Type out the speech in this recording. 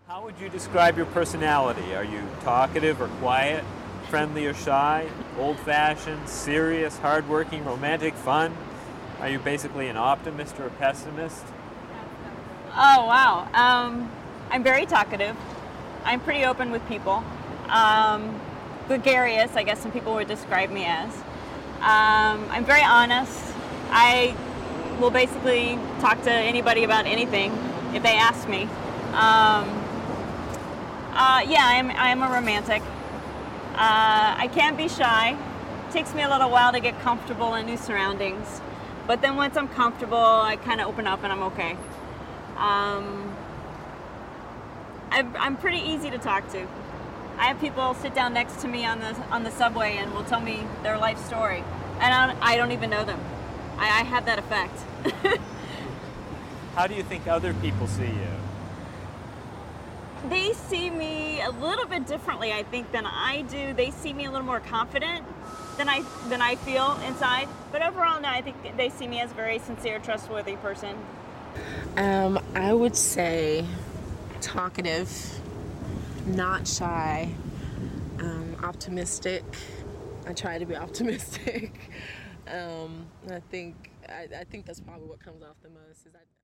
How would you describe your personality? Are you talkative or quiet, friendly or shy, old-fashioned, serious, hardworking, romantic, fun? Are you basically an optimist or a pessimist? Oh, wow. I'm very talkative. I'm pretty open with people. Um, Gregarious, I guess some people would describe me as. I'm very honest. I will basically talk to anybody about anything if they ask me. Yeah, I am a romantic. I can be shy. It takes me a little while to get comfortable in new surroundings. But then once I'm comfortable, I kind of open up and I'm okay. Um, I'm pretty easy to talk to. I have people sit down next to me on the subway and will tell me their life story, and I don't even know them. I have that effect. How do you think other people see you? They see me a little bit differently, I think, than I do. They see me a little more confident than I feel inside. But overall, no, I think they see me as a very sincere, trustworthy person. I would say talkative, not shy, optimistic. I try to be optimistic. I think that's probably what comes off the most.